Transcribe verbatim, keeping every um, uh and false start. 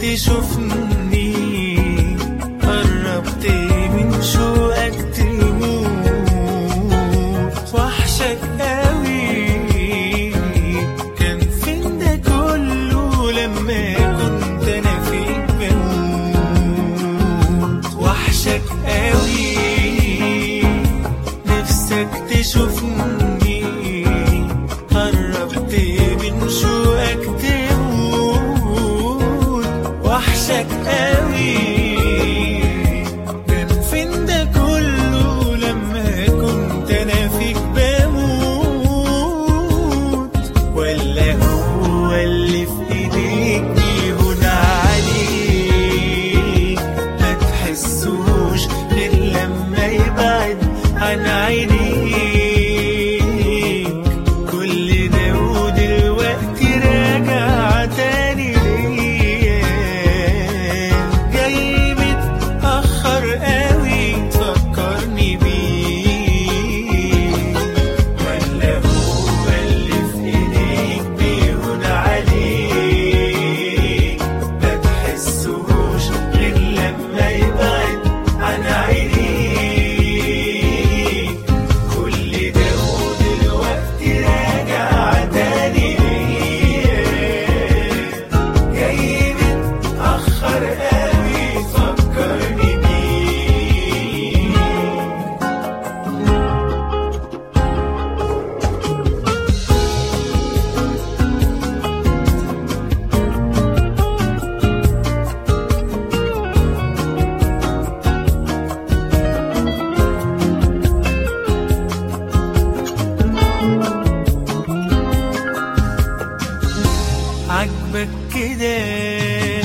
تشوفني قربت من شوقك تموت، وحشك قوي كان فين ده كله لما كنت انا فيك بموت، وحشك قوي نفسك تشوفني قربت من شوقك تموت، وحشك قوي كان فين ده كله لما كنت انا فيك بموت، ولا هو اللي في ايديك بيهون عليك ما تحسوش غير لما يبعد عن عينيك، كل ده ودلوقتي راجع تاني ليا، جاي متأخر قوي تفكرني بيك، ولا هو اللي في ايديك بيهون عليك ما تحسوش غير لما يبعد عن عينيك، كل ده ودلوقتي راجع تاني ليا، جاي متأخر قوي تفكرني بيك. عجبك كده